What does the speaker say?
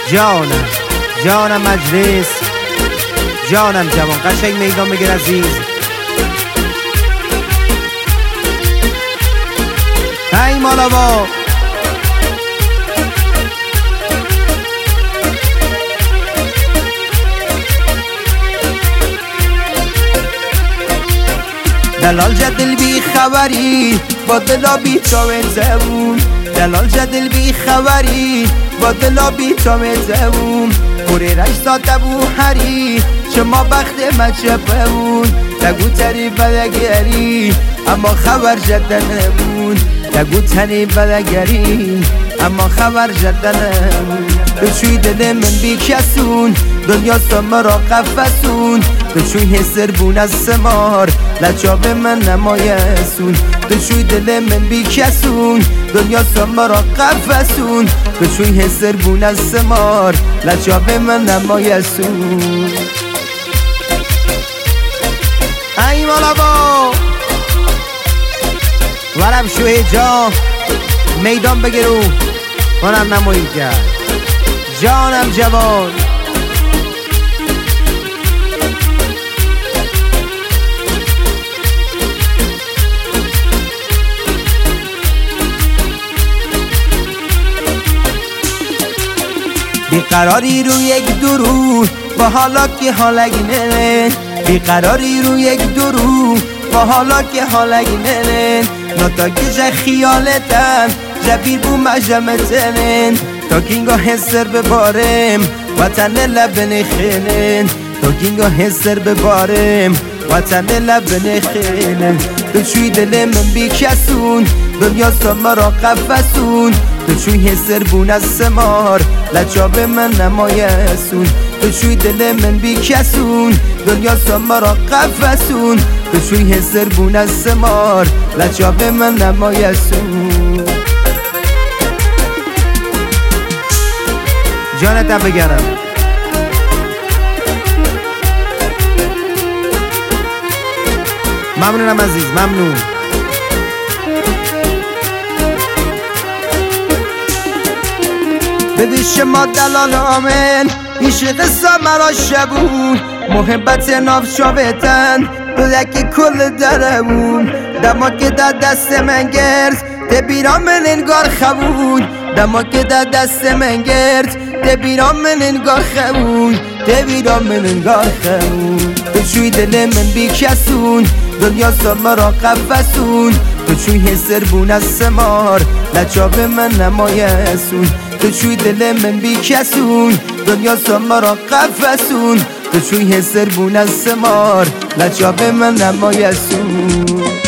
جانم مجلس، جانم جوان. قشنگ میدان بگیر عزیز. ای مالاوا دلال جدل بی خبری با دلا بی تاوه زبون، دلال جدل بی خبری با دلا بی تاوه زبون. پوری رش ساته بو هری شما بخت مچه بون، تگو تری بدگری اما خبر جدل نبون، تگو تری بدگری اما خبر جدل نبون. بچوی دل من بی کسون دنیا سمرا قفسون، بچوی حسر بون از سمار لچاب من نمایسون. بچوی دل من بی کسون دنیا سمرا قفسون، بچوی حسر بون از سمار لچاب من نمایسون. ای مالاوا ورم شوی جا میدان بگیرو کنم نمایی کرد. جانم جوان بیقراری رو یک درو با حالا که حالگینه، بیقراری رو یک درو با حالا که حالگینه. نتا که خیالتن جبیر بو مجمتنن، تا کینگا حسر ببارم وطن لبن خیلن، تا کینگا حسر ببارم وطن لبن خیلن. بچوی دل من بی کسون دنیا سمرا قفسون، بچوی حسر بون از سمار لچاب من نمایسون. بچوی دل من بی کسون دنیا سمرا قفسون، بچوی حسر بون از سمار لچاب من نمایسون. جانتم بگرم ممنونم عزیز، ممنون. ببین شما دلال آمن ایش قصه مرا شبون، محبت ناف شاوتن بلکی کل درمون. دما که در دست من گرد دبیران من انگار خبون، دما که در دست من گرد دبیران من انگار خبون، دبیران من انگار خبون. بچوی دل من بی کسون دنیا سمرا قفسون، بچوی حسر بون از سمار لچاب من نمایسون. بچوی دل من بی کسون دنیا سمرا قفسون، بچوی حسر بون از سمار لچاب من نمایسون.